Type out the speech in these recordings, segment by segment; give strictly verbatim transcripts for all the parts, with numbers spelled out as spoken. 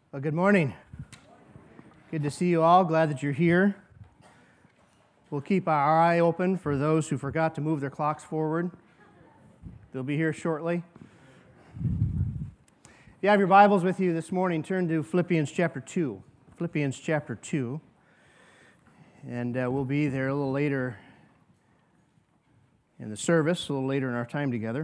Well, good morning. Good to see you all. Glad that you're here. We'll keep our eye open for those who forgot to move their clocks forward. They'll be here shortly. If you have your Bibles with you this morning, turn to Philippians chapter two. Philippians chapter two. And uh, we'll be there a little later in the service, a little later in our time together.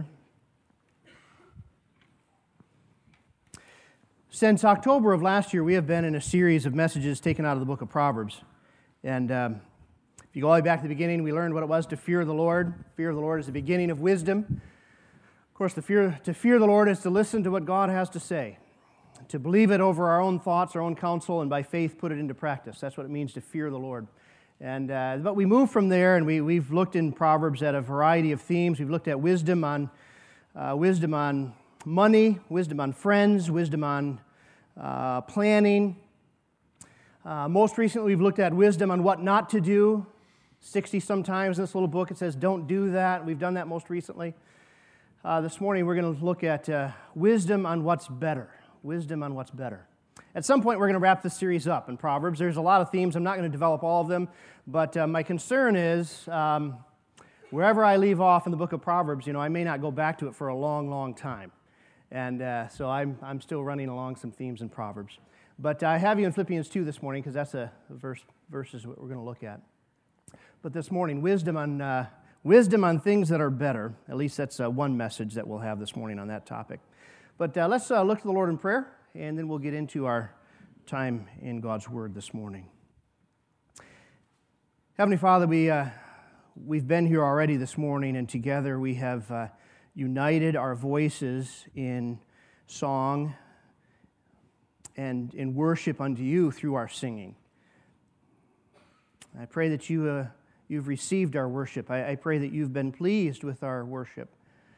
Since October of last year, we have been in a series of messages taken out of the book of Proverbs. And um, if you go all the way back to the beginning, we learned what it was to fear the Lord. Fear of the Lord is the beginning of wisdom. Of course, the fear, to fear the Lord is to listen to what God has to say, to believe it over our own thoughts, our own counsel, and by faith put it into practice. That's what it means to fear the Lord. And uh, but we move from there, and we, we've looked in Proverbs at a variety of themes. We've looked at wisdom on uh, wisdom on money, wisdom on friends, wisdom on Uh, planning. Uh, most recently, we've looked at wisdom on what not to do. sixty sometimes in this little book it says, don't do that. We've done that most recently. Uh, this morning, we're going to look at uh, wisdom on what's better. Wisdom on what's better. At some point, we're going to wrap this series up in Proverbs. There's a lot of themes. I'm not going to develop all of them, but uh, my concern is um, wherever I leave off in the book of Proverbs, you know, I may not go back to it for a long, long time. And uh, so I'm I'm still running along some themes in Proverbs. But I have you in Philippians two this morning because that's a verse verses what we're going to look at. But this morning, wisdom on uh, wisdom on things that are better. At least that's uh, one message that we'll have this morning on that topic. But uh, let's uh, look to the Lord in prayer, and then we'll get into our time in God's Word this morning. Heavenly Father, we uh, we've been here already this morning, and together we have Uh, united our voices in song and in worship unto you through our singing. I pray that you, uh, you've received our worship. I, I pray that you've been pleased with our worship.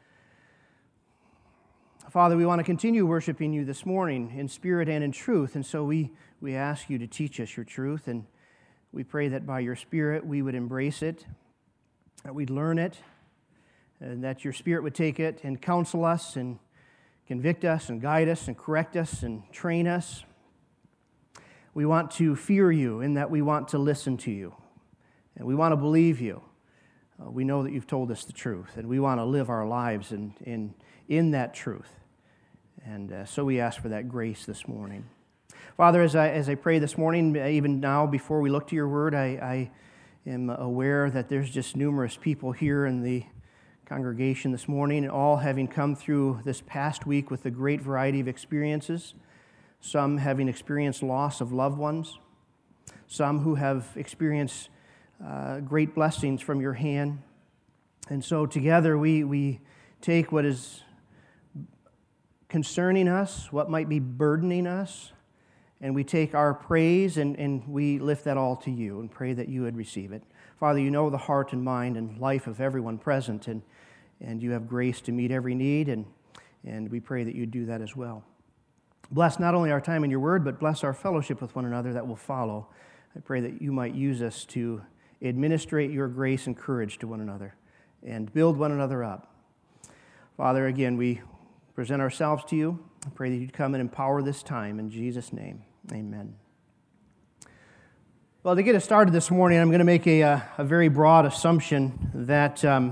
Father, we want to continue worshiping you this morning in spirit and in truth, and so we, we ask you to teach us your truth, and we pray that by your Spirit we would embrace it, that we'd learn it, and that your Spirit would take it and counsel us and convict us and guide us and correct us and train us. We want to fear you in that we want to listen to you, and we want to believe you. Uh, we know that you've told us the truth, and we want to live our lives in, in, in that truth. And uh, so we ask for that grace this morning. Father, as I, as I pray this morning, even now before we look to your word, I, I am aware that there's just numerous people here in the congregation this morning, all having come through this past week with a great variety of experiences, some having experienced loss of loved ones, some who have experienced uh, great blessings from your hand. And so together we, we take what is concerning us, what might be burdening us, and we take our praise and, and we lift that all to you and pray that you would receive it. Father, you know the heart and mind and life of everyone present, and, and you have grace to meet every need, and, and we pray that you do that as well. Bless not only our time in your word, but bless our fellowship with one another that will follow. I pray that you might use us to administrate your grace and courage to one another and build one another up. Father, again, we present ourselves to you. I pray that you'd come and empower this time. In Jesus' name, amen. Well, to get us started this morning, I'm going to make a, a, a very broad assumption that um,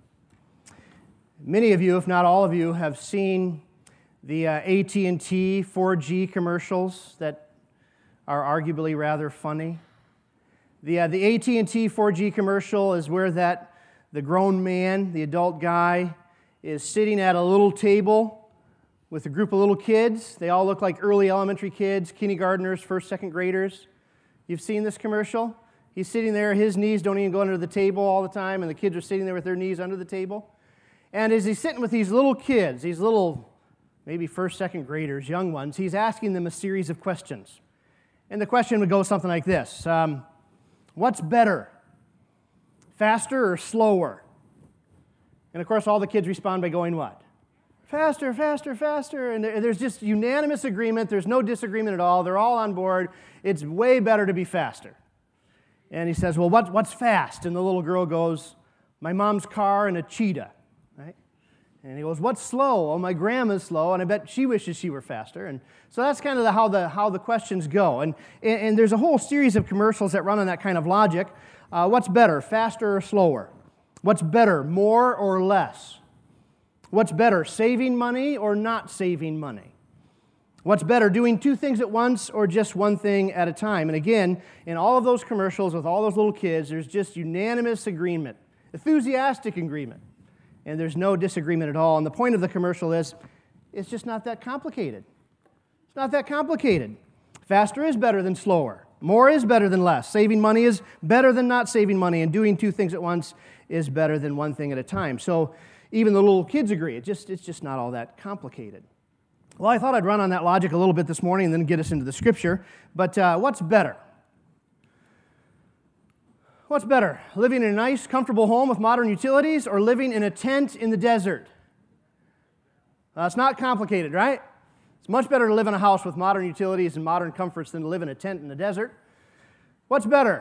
many of you, if not all of you, have seen the uh, A T and T four G commercials that are arguably rather funny. The, uh, the A T and T four G commercial is where that the grown man, the adult guy, is sitting at a little table with a group of little kids. They all look like early elementary kids, kindergartners, first, second graders. You've seen this commercial? He's sitting there, his knees don't even go under the table all the time, and the kids are sitting there with their knees under the table. And as he's sitting with these little kids, these little, maybe first, second graders, young ones, he's asking them a series of questions. And the question would go something like this. Um, what's better, faster or slower? And of course, all the kids respond by going what? Faster, faster, faster. And there's just unanimous agreement. There's no disagreement at all. They're all on board. It's way better to be faster. And he says, well, what, what's fast? And the little girl goes, my mom's car and a cheetah. Right? And he goes, what's slow? Oh, my grandma's slow, and I bet she wishes she were faster. And so that's kind of the, how the how the questions go. And, and, and there's a whole series of commercials that run on that kind of logic. Uh, what's better, faster or slower? What's better, more or less? What's better, saving money or not saving money? What's better, doing two things at once or just one thing at a time? And again, in all of those commercials with all those little kids, there's just unanimous agreement, enthusiastic agreement. And there's no disagreement at all. And the point of the commercial is, it's just not that complicated. It's not that complicated. Faster is better than slower. More is better than less. Saving money is better than not saving money. And doing two things at once is better than one thing at a time. So even the little kids agree. It just, it's just not all that complicated. Well, I thought I'd run on that logic a little bit this morning and then get us into the Scripture. But uh, what's better? What's better, living in a nice, comfortable home with modern utilities or living in a tent in the desert? Uh, it's not complicated, right? It's much better to live in a house with modern utilities and modern comforts than to live in a tent in the desert. What's better?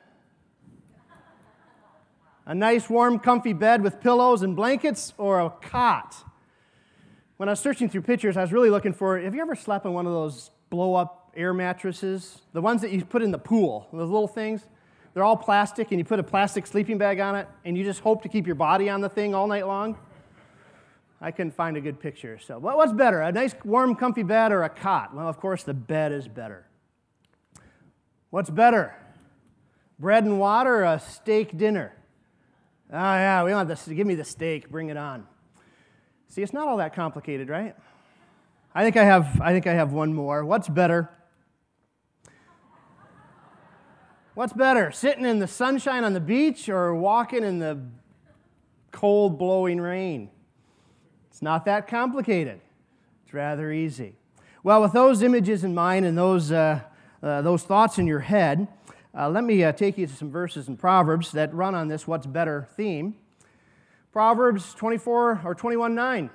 A nice, warm, comfy bed with pillows and blankets or a cot? When I was searching through pictures, I was really looking for, have you ever slept on one of those blow-up air mattresses? The ones that you put in the pool, those little things? They're all plastic, and you put a plastic sleeping bag on it, and you just hope to keep your body on the thing all night long. I couldn't find a good picture. So what's better, a nice, warm, comfy bed or a cot? Well, of course, the bed is better. What's better, bread and water or a steak dinner? Oh, yeah, we want this. Give me the steak. Bring it on. See, it's not all that complicated, right? I think I have, I think I have one more. What's better? What's better, sitting in the sunshine on the beach or walking in the cold, blowing rain? It's not that complicated. It's rather easy. Well, with those images in mind and those, uh, uh, those thoughts in your head, uh, let me uh, take you to some verses in Proverbs that run on this what's better theme. Proverbs twenty-four or twenty-one nine.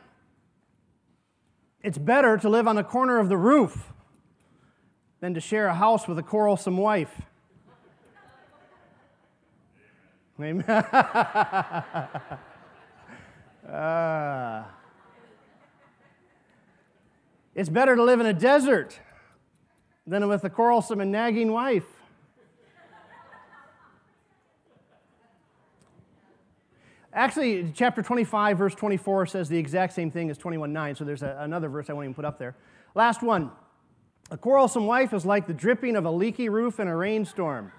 It's better to live on the corner of the roof than to share a house with a quarrelsome wife. Amen. uh, it's better to live in a desert than with a quarrelsome and nagging wife. Actually, chapter twenty-five, verse twenty-four says the exact same thing as twenty-one nine, so there's a, another verse I won't even put up there. Last one. A quarrelsome wife is like the dripping of a leaky roof in a rainstorm.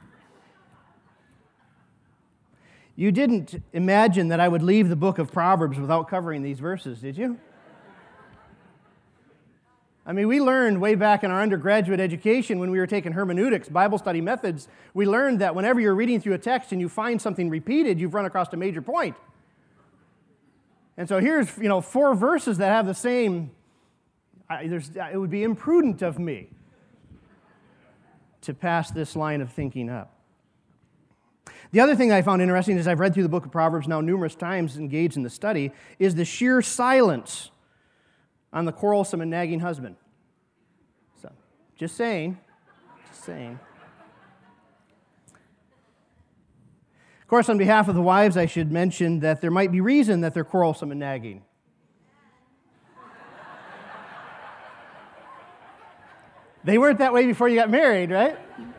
You didn't imagine that I would leave the book of Proverbs without covering these verses, did you? I mean, we learned way back in our undergraduate education when we were taking hermeneutics, Bible study methods, we learned that whenever you're reading through a text and you find something repeated, you've run across a major point. And so here's, you know, four verses that have the same, I, there's, it would be imprudent of me to pass this line of thinking up. The other thing I found interesting is I've read through the book of Proverbs now numerous times, engaged in the study, is the sheer silence on the quarrelsome and nagging husband. So, just saying, just saying. Of course, on behalf of the wives, I should mention that there might be reason that they're quarrelsome and nagging. They weren't that way before you got married, right?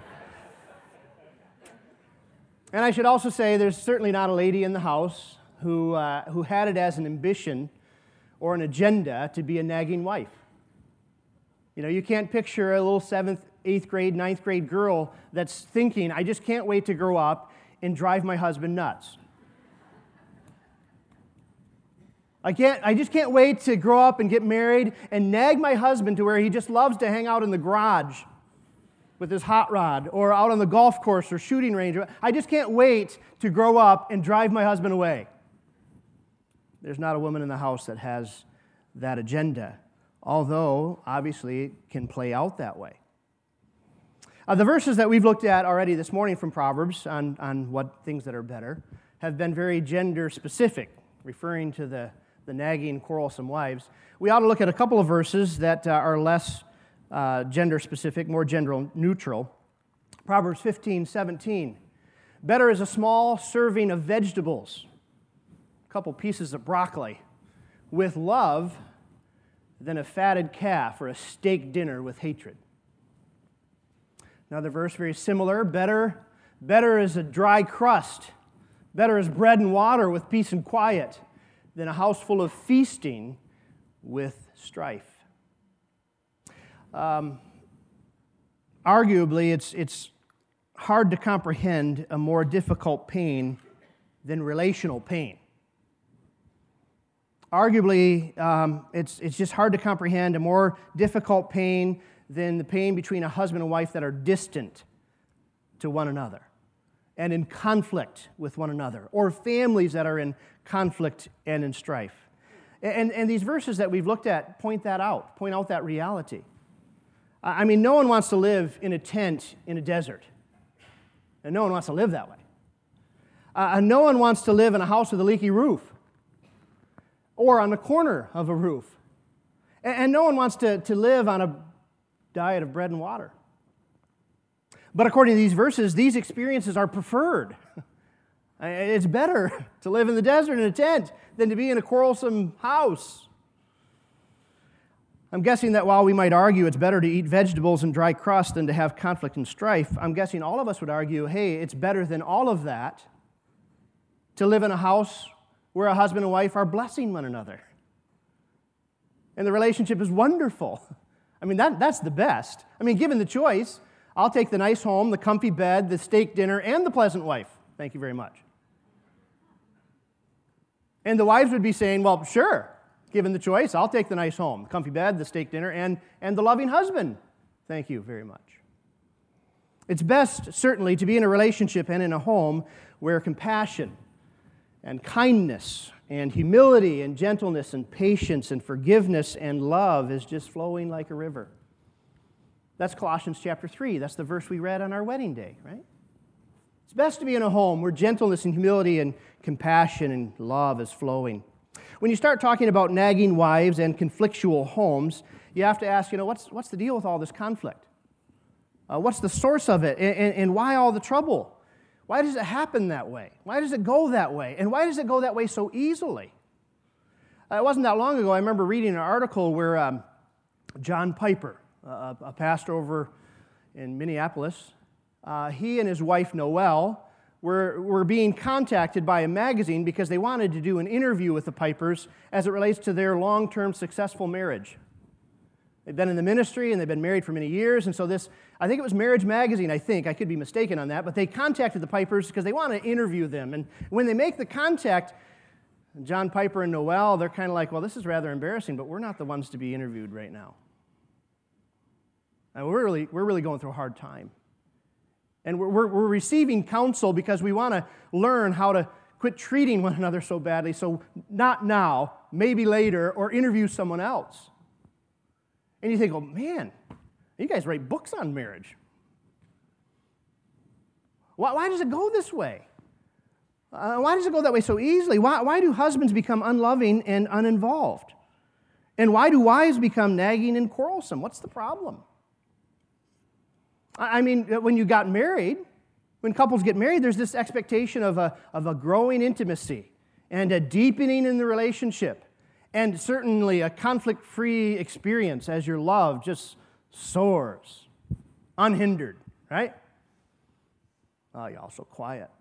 And I should also say there's certainly not a lady in the house who, uh, who had it as an ambition or an agenda to be a nagging wife. You know, you can't picture a little seventh, eighth grade, ninth grade girl that's thinking, I just can't wait to grow up and drive my husband nuts. I can't, I just can't wait to grow up and get married and nag my husband to where he just loves to hang out in the garage with his hot rod or out on the golf course or shooting range. I just can't wait to grow up and drive my husband away. There's not a woman in the house that has that agenda, although obviously it can play out that way. Uh, the verses that we've looked at already this morning from Proverbs on, on what things that are better have been very gender specific, referring to the, the nagging, quarrelsome wives. We ought to look at a couple of verses that uh, are less uh, gender specific, more gender neutral. Proverbs fifteen seventeen. Better is a small serving of vegetables, a couple pieces of broccoli, with love than a fatted calf or a steak dinner with hatred. Another verse very similar. Better, better is a dry crust. Better is bread and water with peace and quiet than a house full of feasting with strife. Um, arguably, it's, it's hard to comprehend a more difficult pain than relational pain. Arguably, um, it's, it's just hard to comprehend a more difficult pain than the pain between a husband and wife that are distant to one another and in conflict with one another, or families that are in conflict and in strife. And, and these verses that we've looked at point that out, point out that reality. I mean, no one wants to live in a tent in a desert, and no one wants to live that way. Uh, and no one wants to live in a house with a leaky roof, or on the corner of a roof. And, and no one wants to, to live on a diet of bread and water. But according to these verses, these experiences are preferred. It's better to live in the desert in a tent than to be in a quarrelsome house. I'm guessing that while we might argue it's better to eat vegetables and dry crust than to have conflict and strife, I'm guessing all of us would argue, hey, it's better than all of that to live in a house where a husband and wife are blessing one another. And the relationship is wonderful. I mean, that, that's the best. I mean, given the choice, I'll take the nice home, the comfy bed, the steak dinner, and the pleasant wife. Thank you very much. And the wives would be saying, well, sure, given the choice, I'll take the nice home, the comfy bed, the steak dinner, and, and the loving husband. Thank you very much. It's best, certainly, to be in a relationship and in a home where compassion and kindness and humility and gentleness and patience and forgiveness and love is just flowing like a river. That's Colossians chapter three. That's the verse we read on our wedding day, right? It's best to be in a home where gentleness and humility and compassion and love is flowing. When you start talking about nagging wives and conflictual homes, you have to ask, you know, what's, what's the deal with all this conflict? Uh, what's the source of it, and, and, and why all the trouble? Why does it happen that way? Why does it go that way? And why does it go that way so easily? Uh, it wasn't that long ago, I remember reading an article where um, John Piper, uh, a pastor over in Minneapolis, uh, he and his wife Noelle were, were being contacted by a magazine because they wanted to do an interview with the Pipers as it relates to their long-term successful marriage. They've been in the ministry and they've been married for many years, and so this, I think it was Marriage Magazine, I think, I could be mistaken on that, but they contacted the Pipers because they want to interview them. And when they make the contact, John Piper and Noelle, they're kind of like, well, this is rather embarrassing, but we're not the ones to be interviewed right now. And we're really, we're really going through a hard time. And we're, we're, we're receiving counsel because we want to learn how to quit treating one another so badly, so not now, maybe later, or interview someone else. And you think, oh, man, you guys write books on marriage. Why, why does it go this way? Uh, why does it go that way so easily? Why, why do husbands become unloving and uninvolved? And why do wives become nagging and quarrelsome? What's the problem? I, I mean, when you got married, when couples get married, there's this expectation of a, of a growing intimacy and a deepening in the relationship. And certainly a conflict-free experience as your love just soars, unhindered, right? Oh, y'all so quiet.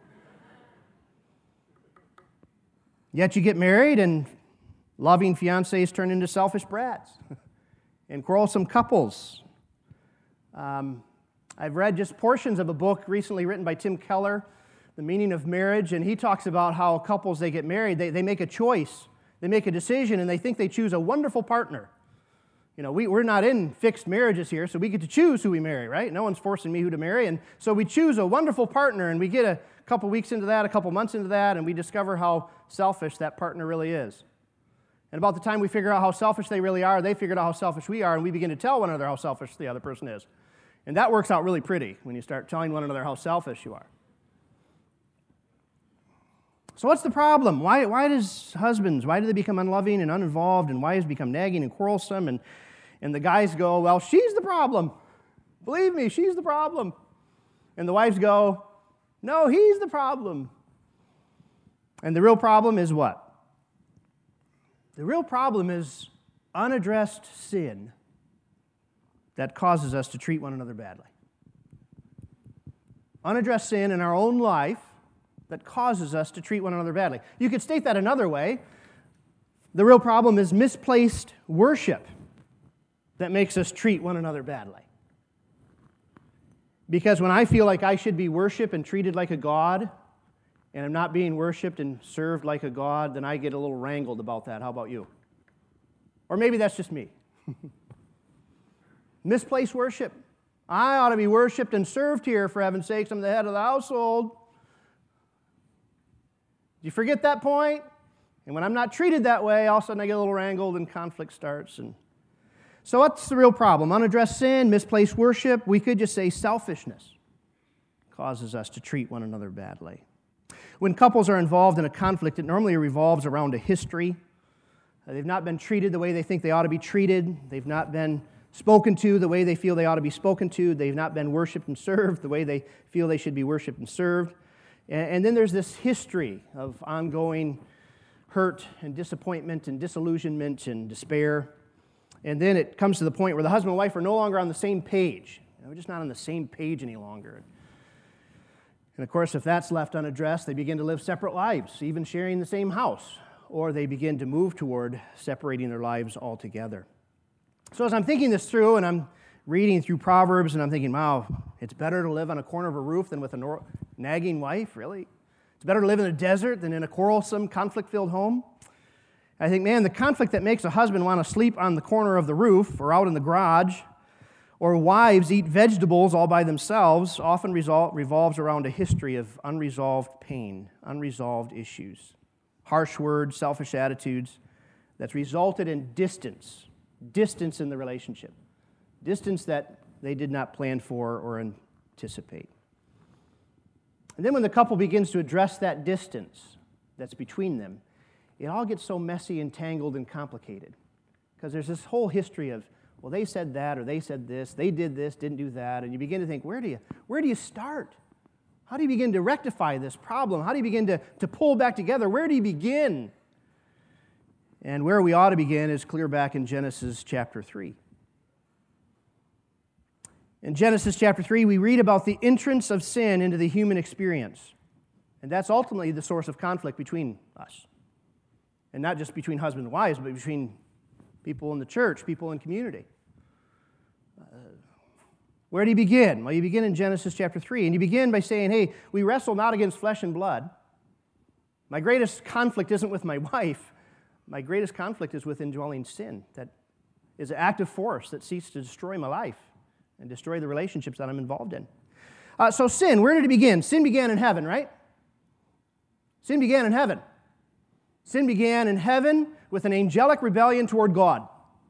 Yet you get married and loving fiancés turn into selfish brats and quarrelsome couples. Um, I've read just portions of a book recently written by Tim Keller, The Meaning of Marriage, and he talks about how couples, they get married, they, they make a choice. They make a decision, and they think they choose a wonderful partner. You know, we, we're not in fixed marriages here, so we get to choose who we marry, right? No one's forcing me who to marry, and so we choose a wonderful partner, and we get a couple weeks into that, a couple months into that, and we discover how selfish that partner really is. And about the time we figure out how selfish they really are, they figured out how selfish we are, and we begin to tell one another how selfish the other person is. And that works out really pretty when you start telling one another how selfish you are. So what's the problem? Why, why does husbands, why do they become unloving and uninvolved, and wives become nagging and quarrelsome, and, and the guys go, well, she's the problem. Believe me, she's the problem. And the wives go, no, he's the problem. And the real problem is what? The real problem is unaddressed sin that causes us to treat one another badly. Unaddressed sin in our own life that causes us to treat one another badly. You could state that another way. The real problem is misplaced worship that makes us treat one another badly. Because when I feel like I should be worshiped and treated like a god, and I'm not being worshiped and served like a god, then I get a little wrangled about that. How about you? Or maybe that's just me. Misplaced worship. I ought to be worshiped and served here, for heaven's sakes. I'm the head of the household. Do you forget that point? And when I'm not treated that way, all of a sudden I get a little wrangled and conflict starts. And so what's the real problem? Unaddressed sin, misplaced worship. We could just say selfishness causes us to treat one another badly. When couples are involved in a conflict, it normally revolves around a history. They've not been treated the way they think they ought to be treated. They've not been spoken to the way they feel they ought to be spoken to. They've not been worshiped and served the way they feel they should be worshiped and served. And then there's this history of ongoing hurt and disappointment and disillusionment and despair. And then it comes to the point where the husband and wife are no longer on the same page. We're just not on the same page any longer. And of course, if that's left unaddressed, they begin to live separate lives, even sharing the same house, or they begin to move toward separating their lives altogether. So as I'm thinking this through, and I'm reading through Proverbs, and I'm thinking, wow, it's better to live on a corner of a roof than with a nor- nagging wife, really? It's better to live in the desert than in a quarrelsome, conflict-filled home? I think, man, the conflict that makes a husband want to sleep on the corner of the roof or out in the garage, or wives eat vegetables all by themselves, often resol- revolves around a history of unresolved pain, unresolved issues, harsh words, selfish attitudes that's resulted in distance, distance in the relationship, distance that they did not plan for or anticipate. And then when the couple begins to address that distance that's between them, it all gets so messy and tangled and complicated because there's this whole history of, well, they said that or they said this, they did this, didn't do that, and you begin to think, where do you, where do you start? How do you begin to rectify this problem? How do you begin to, to pull back together? Where do you begin? And where we ought to begin is clear back in Genesis chapter three. In Genesis chapter three, we read about the entrance of sin into the human experience. And that's ultimately the source of conflict between us. And not just between husband and wives, but between people in the church, people in community. Uh, where do you begin? Well, you begin in Genesis chapter three, and you begin by saying, hey, we wrestle not against flesh and blood. My greatest conflict isn't with my wife. My greatest conflict is with indwelling sin that is an active force that seeks to destroy my life and destroy the relationships that I'm involved in. Uh, so sin, where did it begin? Sin began in heaven, right? Sin began in heaven. Sin began in heaven with an angelic rebellion toward God.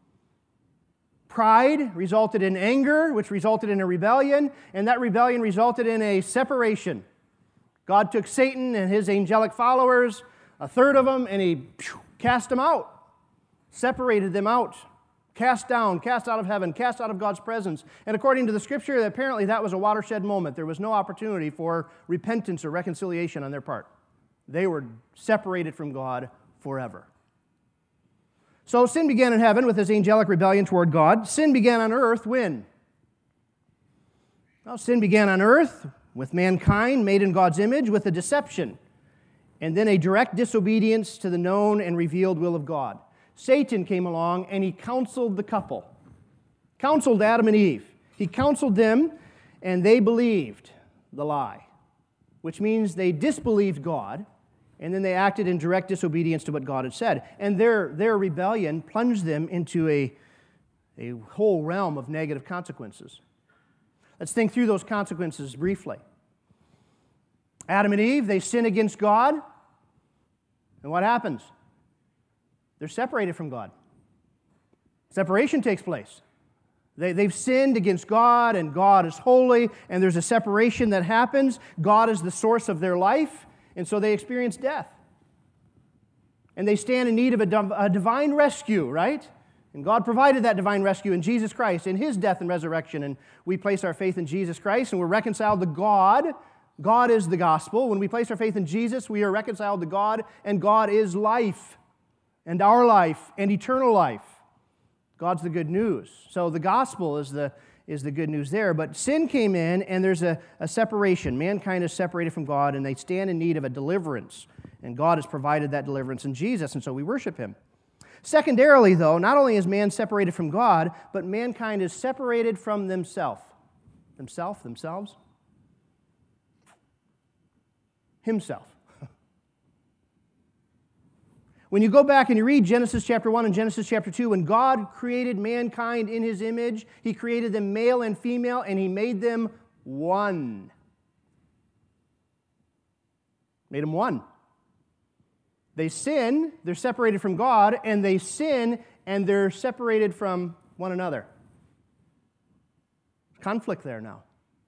Pride resulted in anger, which resulted in a rebellion, and that rebellion resulted in a separation. God took Satan and his angelic followers, a third of them, and he phew, cast them out, separated them out, cast down, cast out of heaven, cast out of God's presence. And according to the Scripture, apparently that was a watershed moment. There was no opportunity for repentance or reconciliation on their part. They were separated from God forever. So sin began in heaven with his angelic rebellion toward God. Sin began on earth when? Well, sin began on earth with mankind made in God's image with a deception and then a direct disobedience to the known and revealed will of God. Satan came along and he counseled the couple, counseled Adam and Eve. He counseled them and they believed the lie, which means they disbelieved God. And then they acted in direct disobedience to what God had said. And their, their rebellion plunged them into a, a whole realm of negative consequences. Let's think through those consequences briefly. Adam and Eve, they sin against God. And what happens? They're separated from God. Separation takes place. They, they've sinned against God, and God is holy, and there's a separation that happens. God is the source of their life. And so they experience death. And they stand in need of a, div- a divine rescue, right? And God provided that divine rescue in Jesus Christ, in His death and resurrection. And we place our faith in Jesus Christ, and we're reconciled to God. God is the gospel. When we place our faith in Jesus, we are reconciled to God, and God is life. and our life and eternal life. God's the good news. So the gospel is the, is the good news there. But sin came in, and there's a, a separation. Mankind is separated from God, and they stand in need of a deliverance. And God has provided that deliverance in Jesus, and so we worship Him. Secondarily, though, not only is man separated from God, but mankind is separated from themselves. Themself, themselves? Himself. When you go back and you read Genesis chapter one and Genesis chapter two, when God created mankind in His image, He created them male and female, and He made them one. Made them one. They sin, they're separated from God, and they sin, and they're separated from one another. Conflict there now.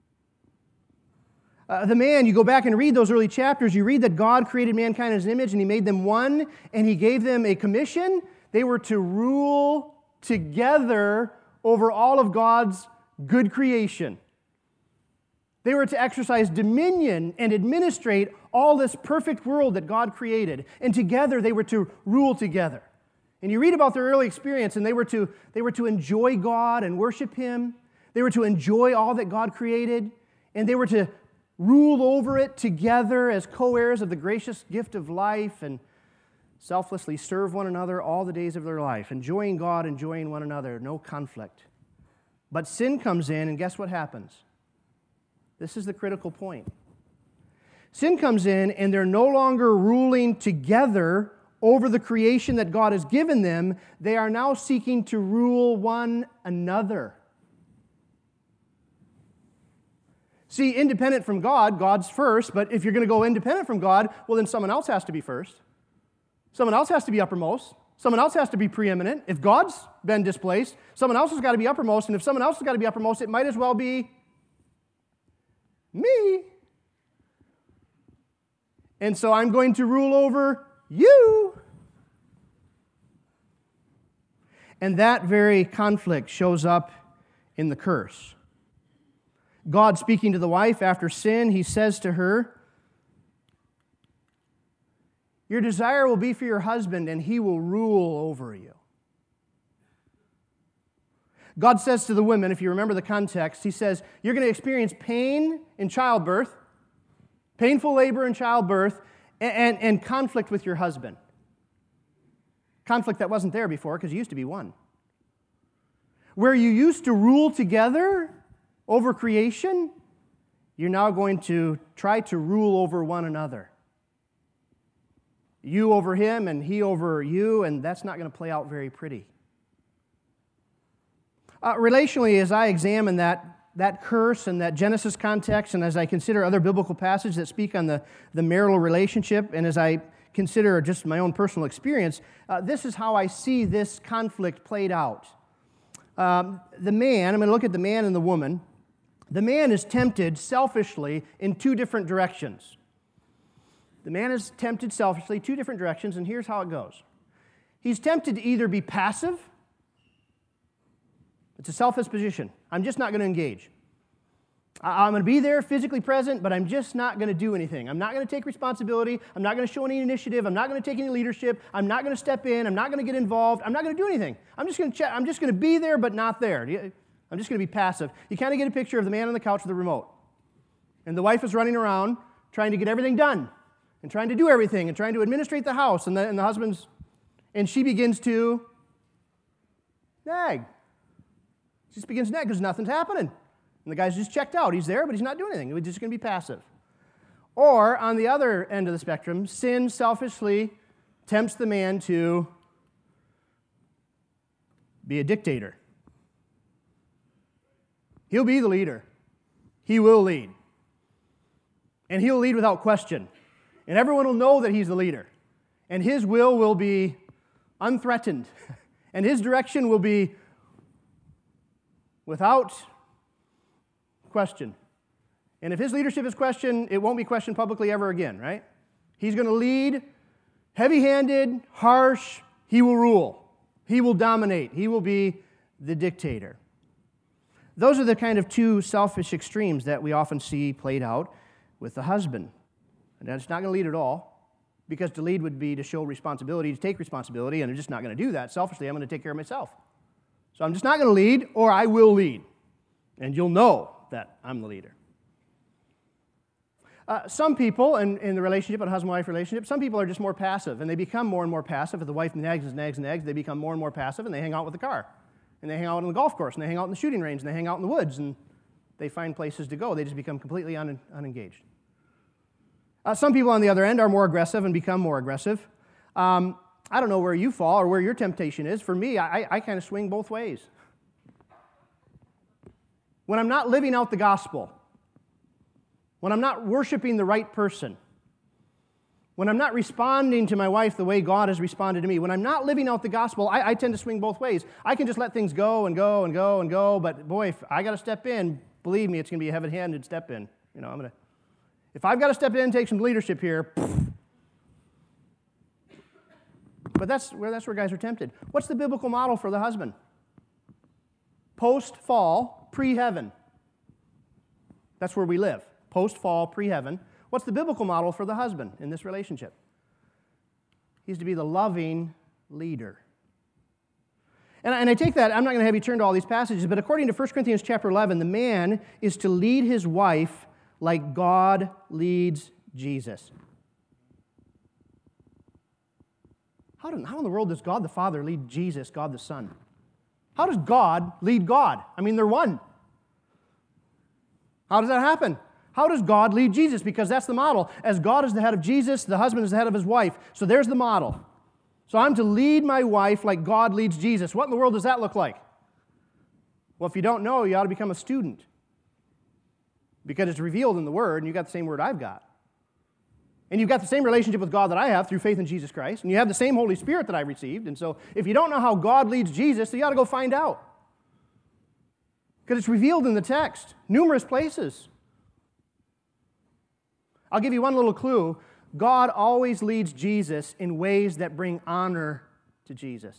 Uh, the man, you go back and read those early chapters, you read that God created mankind in His image, and He made them one, and He gave them a commission. They were to rule together over all of God's good creation. They were to exercise dominion and administrate all this perfect world that God created. And together they were to rule together. And you read about their early experience, and they were to, they were to enjoy God and worship Him. They were to enjoy all that God created. And they were to rule over it together as co-heirs of the gracious gift of life and selflessly serve one another all the days of their life, enjoying God, enjoying one another, no conflict. But sin comes in, and guess what happens? This is the critical point. Sin comes in, and they're no longer ruling together over the creation that God has given them. They are now seeking to rule one another. See, independent from God, God's first, but if you're going to go independent from God, well, then someone else has to be first. Someone else has to be uppermost. Someone else has to be preeminent. If God's been displaced, someone else has got to be uppermost, and if someone else has got to be uppermost, it might as well be me. And so I'm going to rule over you. And that very conflict shows up in the curse. God speaking to the wife after sin, He says to her, "Your desire will be for your husband, and he will rule over you." God says to the women, if you remember the context, He says, you're going to experience pain in childbirth, painful labor in childbirth, and, and, and conflict with your husband. Conflict that wasn't there before because you used to be one. Where you used to rule together over creation, you're now going to try to rule over one another. You over him and he over you, and that's not going to play out very pretty. Uh, relationally, as I examine that, that curse and that Genesis context, and as I consider other biblical passages that speak on the, the marital relationship, and as I consider just my own personal experience, uh, this is how I see this conflict played out. Um, the man, I'm going to look at the man and the woman. The man is tempted selfishly in two different directions. The man is tempted selfishly two different directions, and here's how it goes. He's tempted to either be passive. It's a selfish position. I'm just not going to engage. I'm going to be there physically present, but I'm just not going to do anything. I'm not going to take responsibility. I'm not going to show any initiative. I'm not going to take any leadership. I'm not going to step in. I'm not going to get involved. I'm not going to do anything. I'm just going to check. I'm just going to be there, but not there. I'm just going to be passive. You kind of get a picture of the man on the couch with the remote. And the wife is running around trying to get everything done and trying to do everything and trying to administrate the house. And the, and the husband's, and she begins to nag. She just begins to nag because nothing's happening. And the guy's just checked out. He's there, but he's not doing anything. He's just going to be passive. Or, on the other end of the spectrum, sin selfishly tempts the man to be a dictator. He'll be the leader. He will lead. And he'll lead without question. And everyone will know that he's the leader. And his will will be unthreatened. And his direction will be without question. And if his leadership is questioned, it won't be questioned publicly ever again, right? He's going to lead heavy-handed, harsh. He will rule. He will dominate. He will be the dictator. Those are the kind of two selfish extremes that we often see played out with the husband. And that's not going to lead at all. Because to lead would be to show responsibility, to take responsibility, and I'm just not going to do that. Selfishly, I'm going to take care of myself. So I'm just not going to lead, or I will lead. And you'll know that I'm the leader. Uh, some people in, in the relationship, a husband-wife relationship, some people are just more passive, and they become more and more passive. If the wife nags and nags and nags, they become more and more passive, and they hang out with the car. And they hang out on the golf course, and they hang out in the shooting range, and they hang out in the woods, and they find places to go. They just become completely un, unengaged. Uh, some people on the other end are more aggressive and become more aggressive. Um, I don't know where you fall or where your temptation is. For me, I, I kind of swing both ways. When I'm not living out the gospel, when I'm not worshiping the right person, when I'm not responding to my wife the way God has responded to me, when I'm not living out the gospel, I, I tend to swing both ways. I can just let things go and go and go and go, but boy, if I got to step in, believe me, it's going to be a heavy-handed step in. You know, I'm going to, if I've got to step in and take some leadership here, poof. But that's where that's where guys are tempted. What's the biblical model for the husband? Post-fall, pre-heaven. That's where we live. Post-fall, pre-heaven. What's the biblical model for the husband in this relationship? He's to be the loving leader. And I, and I take that, I'm not going to have you turn to all these passages, but according to First Corinthians chapter eleven, the man is to lead his wife like God leads Jesus. How, do, how in the world does God the Father lead Jesus, God the Son? How does God lead God? I mean, they're one. How does that happen? How does God lead Jesus? Because that's the model. As God is the head of Jesus, the husband is the head of his wife. So there's the model. So I'm to lead my wife like God leads Jesus. What in the world does that look like? Well, if you don't know, you ought to become a student. Because it's revealed in the Word, and you've got the same Word I've got. And you've got the same relationship with God that I have through faith in Jesus Christ, and you have the same Holy Spirit that I received. And so if you don't know how God leads Jesus, you ought to go find out. Because it's revealed in the text, numerous places. I'll give you one little clue. God always leads Jesus in ways that bring honor to Jesus.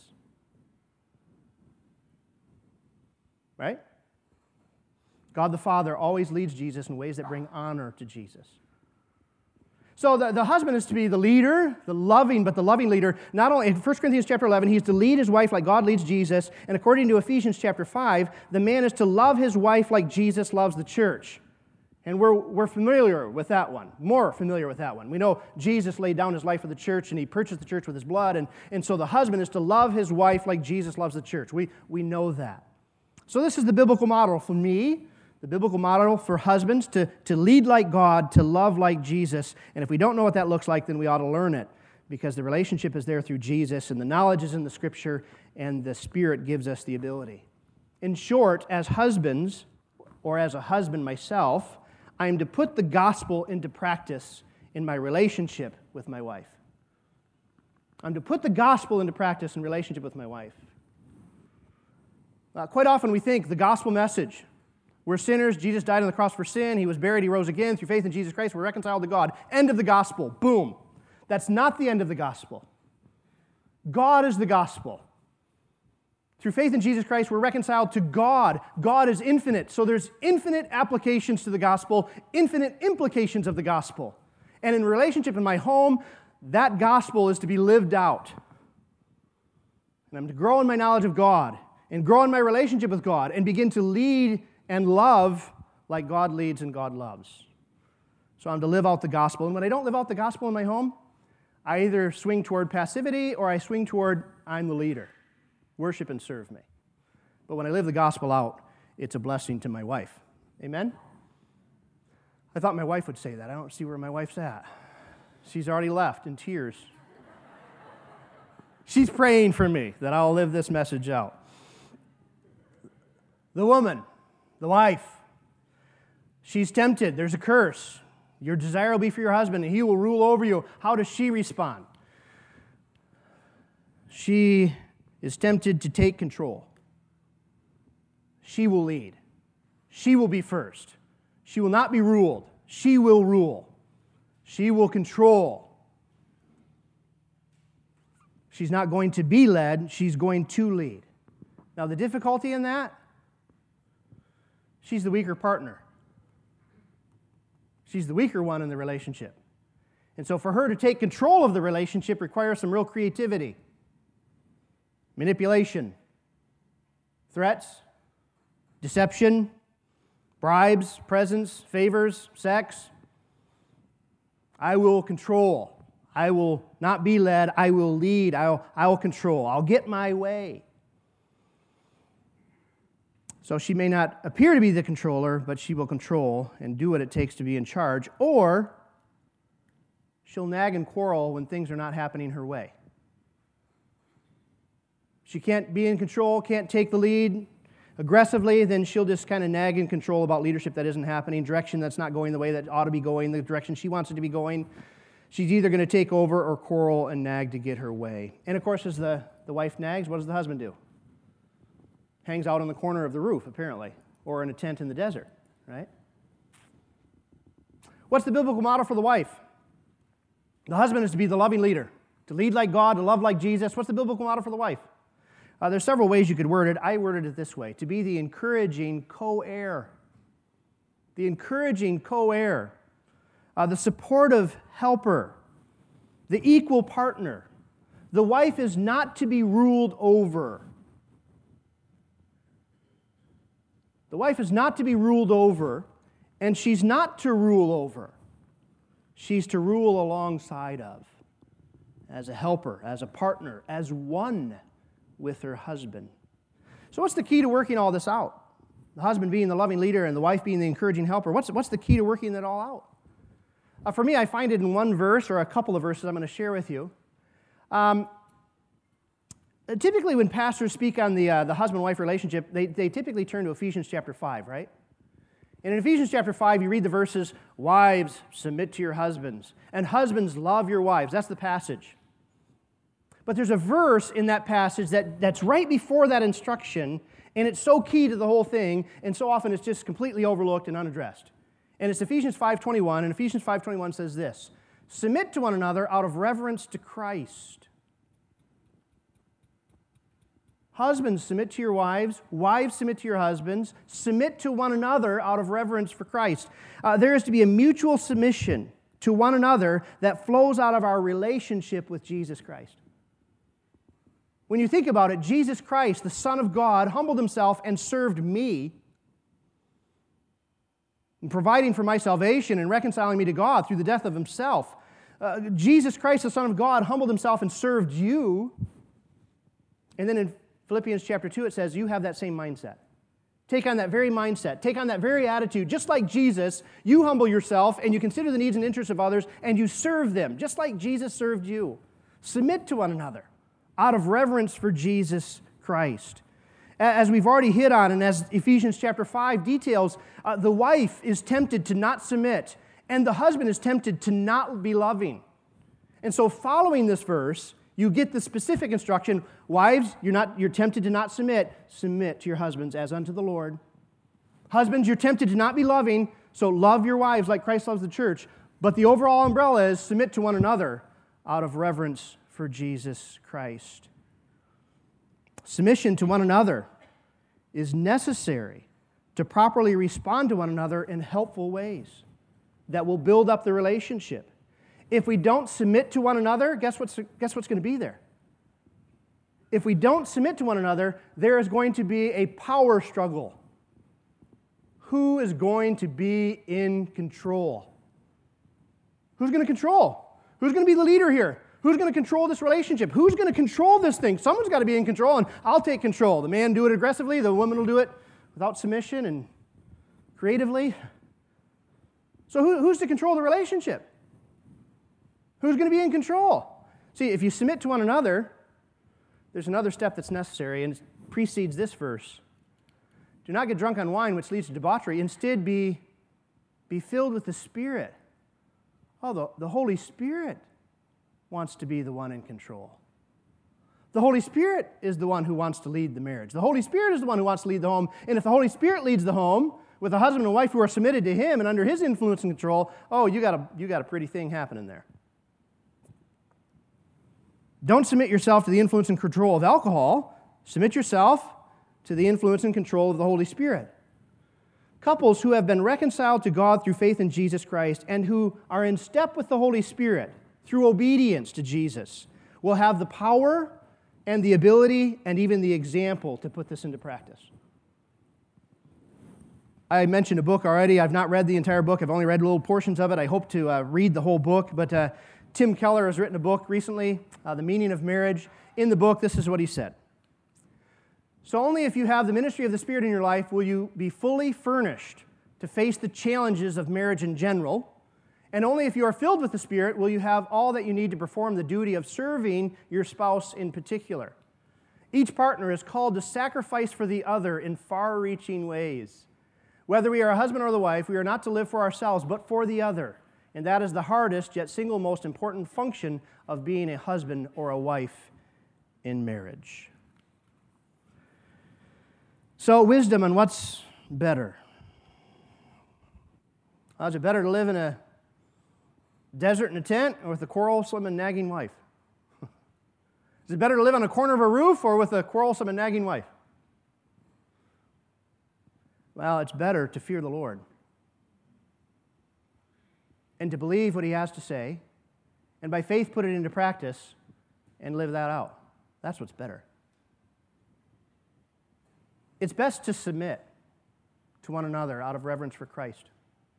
Right? God the Father always leads Jesus in ways that bring honor to Jesus. So the, the husband is to be the leader, the loving, but the loving leader. Not only in First Corinthians chapter eleven, he's to lead his wife like God leads Jesus. And according to Ephesians chapter five, the man is to love his wife like Jesus loves the church. And we're, we're familiar with that one, more familiar with that one. We know Jesus laid down his life for the church, and he purchased the church with his blood. And, and so the husband is to love his wife like Jesus loves the church. We, we know that. So this is the biblical model for me, the biblical model for husbands, to, to lead like God, to love like Jesus. And if we don't know what that looks like, then we ought to learn it, because the relationship is there through Jesus, and the knowledge is in the Scripture, and the Spirit gives us the ability. In short, as husbands, or as a husband myself, I am to put the gospel into practice in my relationship with my wife. I'm to put the gospel into practice in relationship with my wife. Uh, quite often we think the gospel message, we're sinners, Jesus died on the cross for sin, he was buried, he rose again, through faith in Jesus Christ, we're reconciled to God. End of the gospel. Boom. That's not the end of the gospel. God is the gospel. Through faith in Jesus Christ, we're reconciled to God. God is infinite. So there's infinite applications to the gospel, infinite implications of the gospel. And in relationship in my home, that gospel is to be lived out. And I'm to grow in my knowledge of God and grow in my relationship with God and begin to lead and love like God leads and God loves. So I'm to live out the gospel. And when I don't live out the gospel in my home, I either swing toward passivity or I swing toward I'm the leader. Worship and serve me. But when I live the gospel out, it's a blessing to my wife. Amen? I thought my wife would say that. I don't see where my wife's at. She's already left in tears. She's praying for me that I'll live this message out. The woman, the wife, she's tempted. There's a curse. Your desire will be for your husband, and he will rule over you. How does she respond? She is tempted to take control. She will lead. She will be first. She will not be ruled. She will rule. She will control. She's not going to be led. She's going to lead. Now, the difficulty in that, she's the weaker partner. She's the weaker one in the relationship. And so for her to take control of the relationship requires some real creativity, manipulation, threats, deception, bribes, presents, favors, sex. I will control. I will not be led. I will lead. I will, I will control. I'll get my way. So she may not appear to be the controller, but she will control and do what it takes to be in charge. Or she'll nag and quarrel when things are not happening her way. She can't be in control, can't take the lead aggressively, then she'll just kind of nag and control about leadership that isn't happening, direction that's not going the way that ought to be going, the direction she wants it to be going. She's either going to take over or quarrel and nag to get her way. And of course, as the, the wife nags, what does the husband do? Hangs out on the corner of the roof, apparently, or in a tent in the desert, right? What's the biblical model for the wife? The husband is to be the loving leader, to lead like God, to love like Jesus. What's the biblical model for the wife? Uh, there's several ways you could word it. I worded it this way: to be the encouraging co-heir. The encouraging co-heir. Uh, the supportive helper. The equal partner. The wife is not to be ruled over. The wife is not to be ruled over, and she's not to rule over. She's to rule alongside of, as a helper, as a partner, as one with her husband. So what's the key to working all this out? The husband being the loving leader and the wife being the encouraging helper. What's, what's the key to working that all out? Uh, for me, I find it in one verse or a couple of verses I'm going to share with you. Um, typically when pastors speak on the, uh, the husband-wife relationship, they, they typically turn to Ephesians chapter five, right? And in Ephesians chapter five, you read the verses, wives, submit to your husbands, and husbands, love your wives. That's the passage. But there's a verse in that passage that, that's right before that instruction, and it's so key to the whole thing, and so often it's just completely overlooked and unaddressed. And it's Ephesians five twenty-one, and Ephesians five twenty-one says this: submit to one another out of reverence to Christ. Husbands, submit to your wives. Wives, submit to your husbands. Submit to one another out of reverence for Christ. Uh, there is to be a mutual submission to one another that flows out of our relationship with Jesus Christ. When you think about it, Jesus Christ, the Son of God, humbled himself and served me in providing for my salvation and reconciling me to God through the death of himself. Uh, Jesus Christ, the Son of God, humbled himself and served you. And then in Philippians chapter two, it says, you have that same mindset. Take on that very mindset. Take on that very attitude. Just like Jesus, you humble yourself and you consider the needs and interests of others and you serve them, just like Jesus served you. Submit to one another out of reverence for Jesus Christ. As we've already hit on, and as Ephesians chapter five details, uh, the wife is tempted to not submit, and the husband is tempted to not be loving. And so following this verse, you get the specific instruction, wives, you're not you're tempted to not submit, submit to your husbands as unto the Lord. Husbands, you're tempted to not be loving, so love your wives like Christ loves the church. But the overall umbrella is submit to one another out of reverence for Jesus Christ. Submission to one another is necessary to properly respond to one another in helpful ways that will build up the relationship. If we don't submit to one another, guess what's, guess what's going to be there? If we don't submit to one another, there is going to be a power struggle. Who is going to be in control? Who's going to control? Who's going to be the leader here? Who's going to control this relationship? Who's going to control this thing? Someone's got to be in control, and I'll take control. The man do it aggressively, the woman will do it without submission and creatively. So who, who's to control the relationship? Who's going to be in control? See, if you submit to one another, there's another step that's necessary, and it precedes this verse. Do not get drunk on wine, which leads to debauchery. Instead, be, be filled with the Spirit. Oh, the, the Holy Spirit wants to be the one in control. The Holy Spirit is the one who wants to lead the marriage. The Holy Spirit is the one who wants to lead the home. And if the Holy Spirit leads the home with a husband and wife who are submitted to Him and under His influence and control, oh, you got a, you got a pretty thing happening there. Don't submit yourself to the influence and control of alcohol. Submit yourself to the influence and control of the Holy Spirit. Couples who have been reconciled to God through faith in Jesus Christ and who are in step with the Holy Spirit through obedience to Jesus will have the power and the ability and even the example to put this into practice. I mentioned a book already. I've not read the entire book. I've only read little portions of it. I hope to uh, read the whole book. But uh, Tim Keller has written a book recently, uh, The Meaning of Marriage. In the book, this is what he said. So only if you have the ministry of the Spirit in your life will you be fully furnished to face the challenges of marriage in general. And only if you are filled with the Spirit will you have all that you need to perform the duty of serving your spouse in particular. Each partner is called to sacrifice for the other in far-reaching ways. Whether we are a husband or the wife, we are not to live for ourselves, but for the other. And that is the hardest, yet single most important function of being a husband or a wife in marriage. So, wisdom on what's better. Well, is it better to live in a desert in a tent or with a quarrelsome and nagging wife? Is it better to live on a corner of a roof or with a quarrelsome and nagging wife? Well, it's better to fear the Lord and to believe what He has to say and by faith put it into practice and live that out. That's what's better. It's best to submit to one another out of reverence for Christ.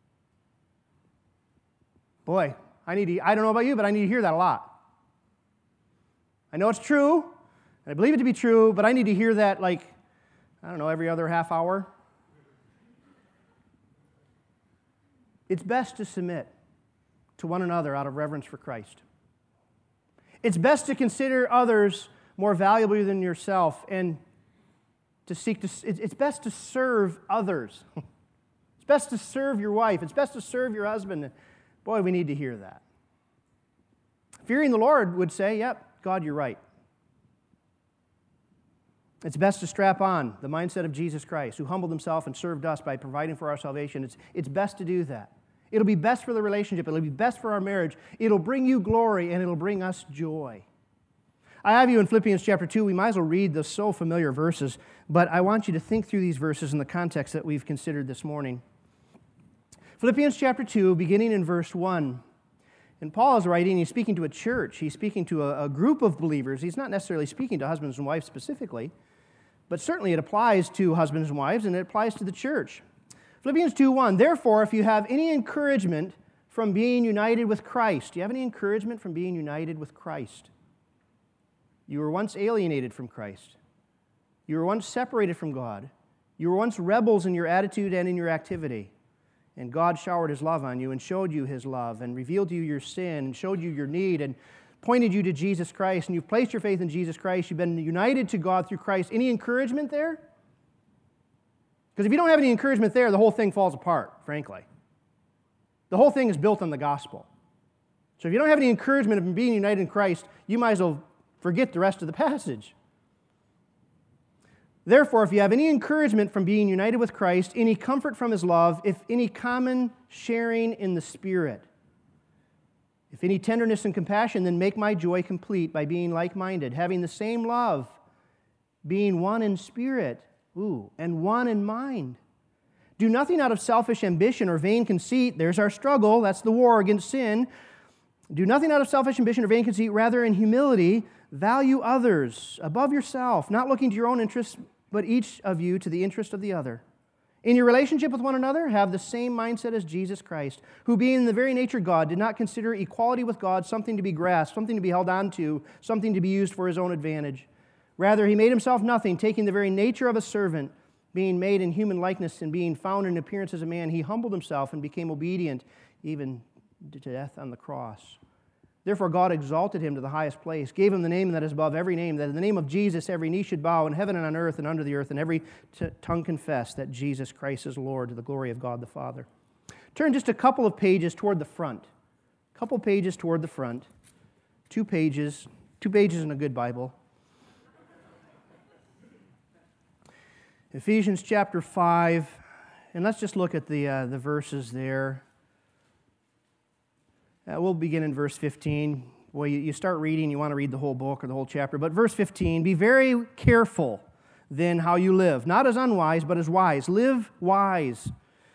Boy, I need to, I don't know about you, but I need to hear that a lot. I know it's true, and I believe it to be true, but I need to hear that like, I don't know, every other half hour. It's best to submit to one another out of reverence for Christ. It's best to consider others more valuable than yourself and to seek to, it's best to serve others. It's best to serve your wife. It's best to serve your husband. Boy, we need to hear that. Fearing the Lord would say, yep, God, you're right. It's best to strap on the mindset of Jesus Christ, who humbled Himself and served us by providing for our salvation. It's, it's best to do that. It'll be best for the relationship. It'll be best for our marriage. It'll bring you glory, and it'll bring us joy. I have you in Philippians chapter two. We might as well read the so familiar verses, but I want you to think through these verses in the context that we've considered this morning. Philippians chapter two, beginning in verse one. And Paul is writing, he's speaking to a church. He's speaking to a, a group of believers. He's not necessarily speaking to husbands and wives specifically, but certainly it applies to husbands and wives, and it applies to the church. Philippians two one, therefore, if you have any encouragement from being united with Christ, do you have any encouragement from being united with Christ? You were once alienated from Christ. You were once separated from God. You were once rebels in your attitude and in your activity. And God showered His love on you and showed you His love and revealed to you your sin and showed you your need and pointed you to Jesus Christ. And you've placed your faith in Jesus Christ. You've been united to God through Christ. Any encouragement there? Because if you don't have any encouragement there, the whole thing falls apart, frankly. The whole thing is built on the gospel. So if you don't have any encouragement of being united in Christ, you might as well forget the rest of the passage. Therefore, if you have any encouragement from being united with Christ, any comfort from His love, if any common sharing in the Spirit, if any tenderness and compassion, then make my joy complete by being like-minded, having the same love, being one in spirit, ooh, and one in mind. Do nothing out of selfish ambition or vain conceit. There's our struggle. That's the war against sin. Do nothing out of selfish ambition or vain conceit. Rather, in humility, value others above yourself, not looking to your own interests, but each of you to the interest of the other. In your relationship with one another, have the same mindset as Jesus Christ, who being in the very nature God, did not consider equality with God something to be grasped, something to be held on to, something to be used for His own advantage. Rather, He made Himself nothing, taking the very nature of a servant, being made in human likeness and being found in appearance as a man. He humbled Himself and became obedient, even to death on the cross. Therefore God exalted Him to the highest place, gave Him the name that is above every name, that in the name of Jesus every knee should bow in heaven and on earth and under the earth, and every t- tongue confess that Jesus Christ is Lord, to the glory of God the Father. Turn just a couple of pages toward the front. A couple pages toward the front. Two pages. Two pages in a good Bible. Ephesians chapter five. And let's just look at the, uh, the verses there. Uh, we'll begin in verse fifteen. Well, you, you start reading, you want to read the whole book or the whole chapter. But verse fifteen, be very careful then how you live, not as unwise, but as wise. Live wise,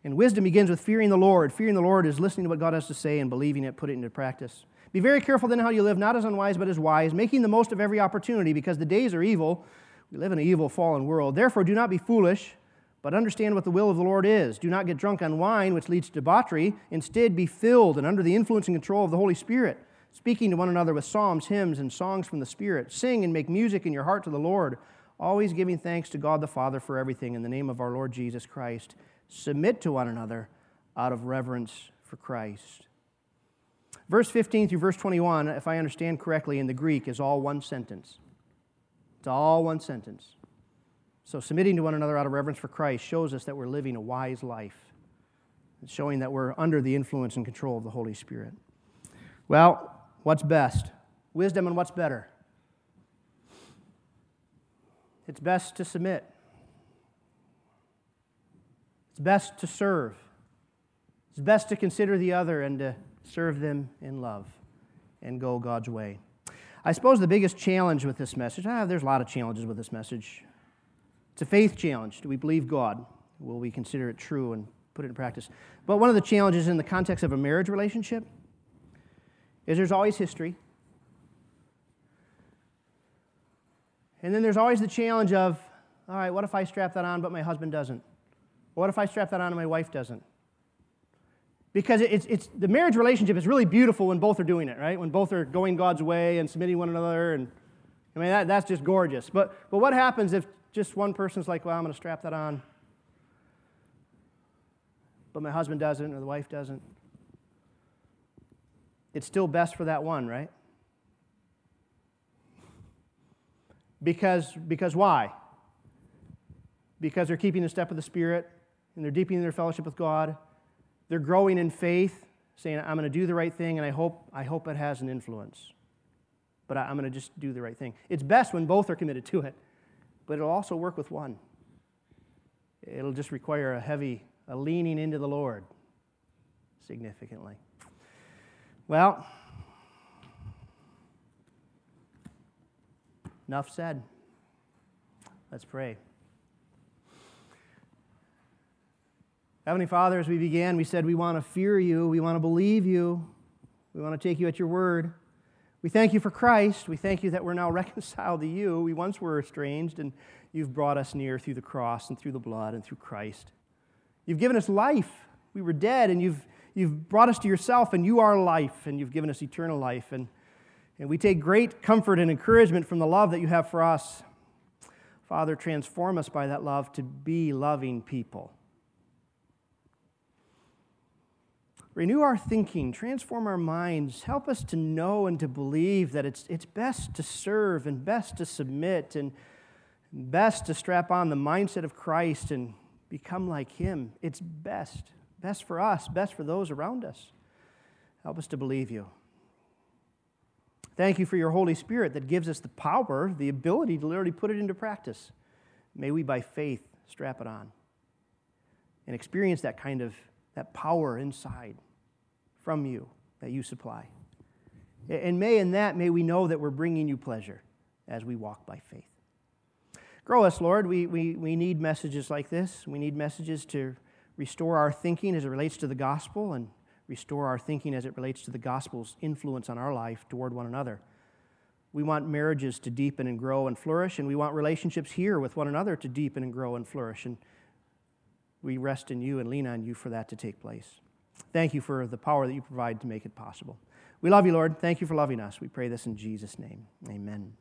And wisdom begins with fearing the Lord. Fearing the Lord is listening to what God has to say and believing it, put it into practice. Be very careful then how you live, not as unwise, but as wise, making the most of every opportunity, because the days are evil. We live in an evil, fallen world. Therefore, do not be foolish, but understand what the will of the Lord is. Do not get drunk on wine, which leads to debauchery. Instead, be filled and under the influence and control of the Holy Spirit, speaking to one another with psalms, hymns, and songs from the Spirit. Sing and make music in your heart to the Lord, always giving thanks to God the Father for everything in the name of our Lord Jesus Christ. Submit to one another out of reverence for Christ. Verse fifteen through verse twenty-one, if I understand correctly, in the Greek is all one sentence. It's all one sentence. So submitting to one another out of reverence for Christ shows us that we're living a wise life. It's showing that we're under the influence and control of the Holy Spirit. Well, what's best? Wisdom and what's better? It's best to submit. It's best to serve. It's best to consider the other and to serve them in love and go God's way. I suppose the biggest challenge with this message, ah, there's a lot of challenges with this message. It's a faith challenge. Do we believe God? Will we consider it true and put it in practice? But one of the challenges in the context of a marriage relationship is there's always history. And then there's always the challenge of, all right, what if I strap that on but my husband doesn't? What if I strap that on and my wife doesn't? Because it's, it's the marriage relationship is really beautiful when both are doing it, right? When both are going God's way and submitting one another, and I mean that, that's just gorgeous. But but what happens if just one person's like, well, I'm going to strap that on, but my husband doesn't or the wife doesn't? It's still best for that one, right? Because because why? Because they're keeping the step of the Spirit and they're deepening their fellowship with God. They're growing in faith, saying, I'm going to do the right thing, and I hope I hope it has an influence. But I, I'm going to just do the right thing. It's best when both are committed to it, but it'll also work with one. It'll just require a heavy, a leaning into the Lord significantly. Well, enough said. Let's pray. Heavenly Father, as we began, we said we want to fear you, we want to believe you, we want to take you at your word. We thank you for Christ. We thank you that we're now reconciled to you. We once were estranged, and you've brought us near through the cross and through the blood and through Christ. You've given us life. We were dead, and you've you've brought us to yourself, and you are life, and you've given us eternal life. And, and we take great comfort and encouragement from the love that you have for us. Father, transform us by that love to be loving people. Renew our thinking, transform our minds, help us to know and to believe that it's, it's best to serve and best to submit and best to strap on the mindset of Christ and become like Him. It's best, best for us, best for those around us. Help us to believe you. Thank you for your Holy Spirit that gives us the power, the ability to literally put it into practice. May we by faith strap it on and experience that kind of that power inside from you that you supply. And may in that, may we know that we're bringing you pleasure as we walk by faith. Grow us, Lord. We, we, we need messages like this. We need messages to restore our thinking as it relates to the gospel and restore our thinking as it relates to the gospel's influence on our life toward one another. We want marriages to deepen and grow and flourish, and we want relationships here with one another to deepen and grow and flourish. And we rest in you and lean on you for that to take place. Thank you for the power that you provide to make it possible. We love you, Lord. Thank you for loving us. We pray this in Jesus' name. Amen.